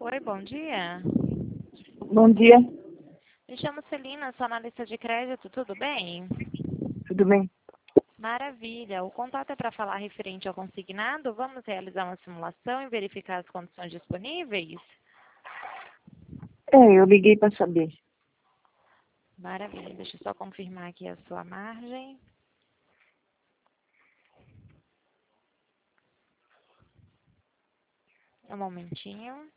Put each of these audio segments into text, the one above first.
Oi, bom dia. Bom dia, Me chamo Celina, sou analista de crédito, tudo bem? tudo bem? Maravilha. O contato é para falar referente ao consignado. Vamos realizar uma simulação e verificar as condições disponíveis? Eu liguei para saber. Maravilha. Deixa eu só confirmar aqui a sua margem. Um momentinho.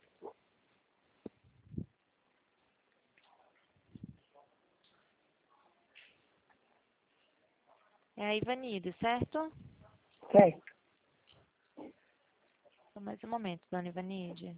É a Ivanide, certo? Certo. Só mais um momento, dona Ivanide.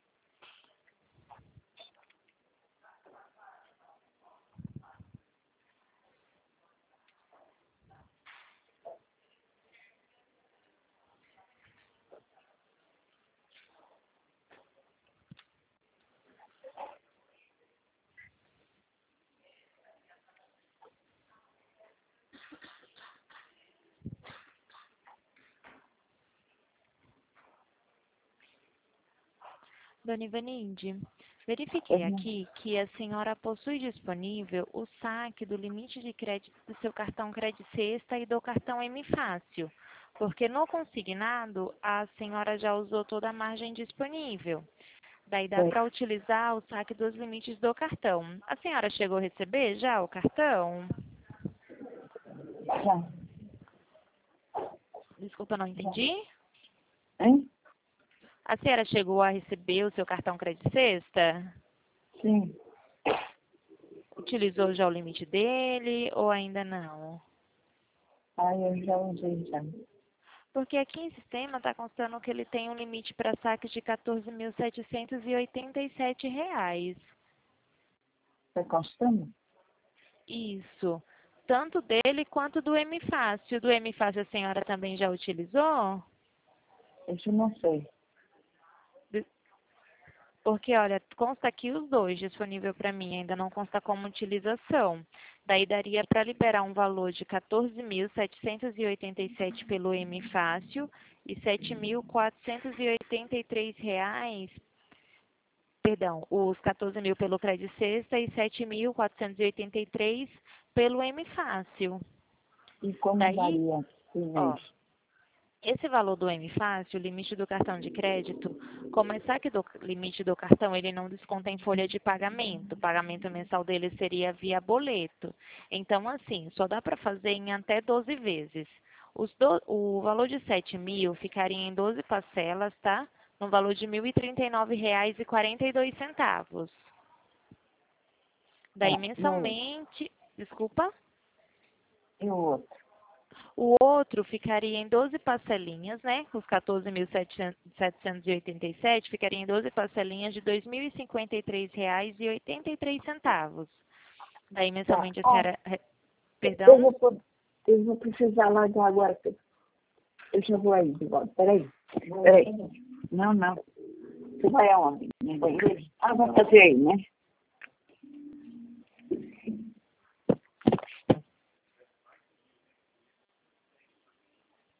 Dona Ivanide, verifiquei aqui que a senhora possui disponível o saque do limite de crédito do seu cartão Crédito Sexta e do cartão M Fácil, porque no consignado a senhora já usou toda a margem disponível. Daí dá para utilizar o saque dos limites do cartão. A senhora chegou a receber já o cartão? Já. Desculpa, não entendi. Hein? A senhora chegou a receber o seu cartão Crédito Sexta? Sim. Utilizou já o limite dele ou ainda não? Eu já usei já. Porque aqui em sistema está constando que ele tem um limite para saques de R$ 14.787. Está constando? Isso. Tanto dele quanto do M Fácil. Do M Fácil a senhora também já utilizou? Isso eu não sei. Porque, olha, consta aqui os dois disponível para mim, ainda não consta como utilização. Daí daria para liberar um valor de R$ 14.787 pelo M Fácil e R$ 7.483, perdão, os 14 mil pelo Crédito Sexta e 7.483 pelo M Fácil. E como Daí, varia por ó, mês? esse valor do M Fácil, o limite do cartão de crédito, como é saque do limite do cartão, ele não desconta em folha de pagamento. O pagamento mensal dele seria via boleto. Então, assim, só dá para fazer em até 12 vezes. O valor de 7 mil ficaria em 12 parcelas, tá? No valor de R$ 1.039,42. Daí, No, mensalmente, desculpa. e o outro? O outro ficaria em 12 parcelinhas, né? Os 14.787 ficaria em 12 parcelinhas de R$ 2.053,83. Daí, Tá. mensalmente, a Ó, senhora... eu Perdão? vou, eu vou precisar largar agora. Eu já vou aí de volta. Peraí. Não. Você vai aonde? No banheiro? Vai fazer aí, né?